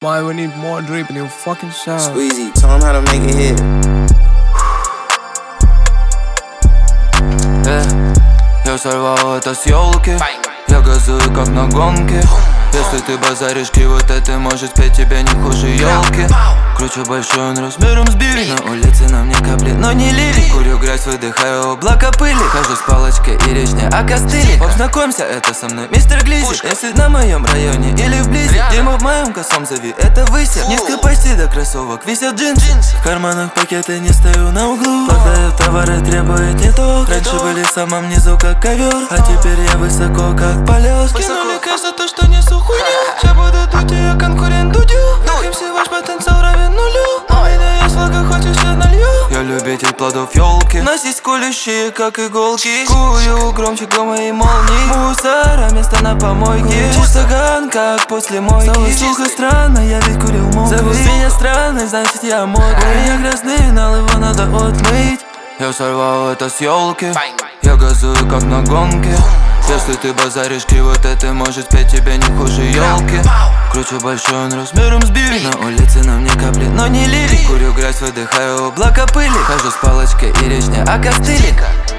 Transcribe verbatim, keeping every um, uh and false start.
Why we need more drip in your fucking shot? Squeezy, tell him how to make it hit. Yeah. Я сорвал это с елки. Я газую как на гонке. Если ты базаришь вот это может петь тебя не хуже елки. Кручу большой, он размером с биви. На улице на мне капли, но не ливень. Курю грязь, выдыхаю облака пыли. Хожу с палочкой и речь не о костыле. Познакомься, это со мной мистер Глизи. Если на моем районе или вблизи, дерьмо в моем косом зови, это высер. Низко почти до кроссовок висят джинсы. В карманах пакеты, не стою на углу. Продаю товары, требует не то. Раньше были в самом низу как ковер, а теперь я высоко как полет. Скинули кэш за то, что несу хуйню. Сейчас буду дуть, я конкурент Дудю. Как эм си ваш потенциал равен нулю. У меня есть влага, хочешь я налью. Я любитель плодов елки. Носить колющие, как иголки. Кую громче грома и молний. Мусора, место на помойке. Чистоган, как после мойки. Стало сухо, странно, я ведь курил мокрый. Зовут меня странный, значит я мокрый. У меня грязный нал, его надо отмыть. Я сорвал это с елки. Я газую как на гонке. Если ты базаришь вот это может петь тебя не хуже елки. Кручу большой, он размером с биви. На улице на мне капли, но не ливень. Курю грязь, выдыхаю облака пыли. Хожу с палочкой и речь не о костыле.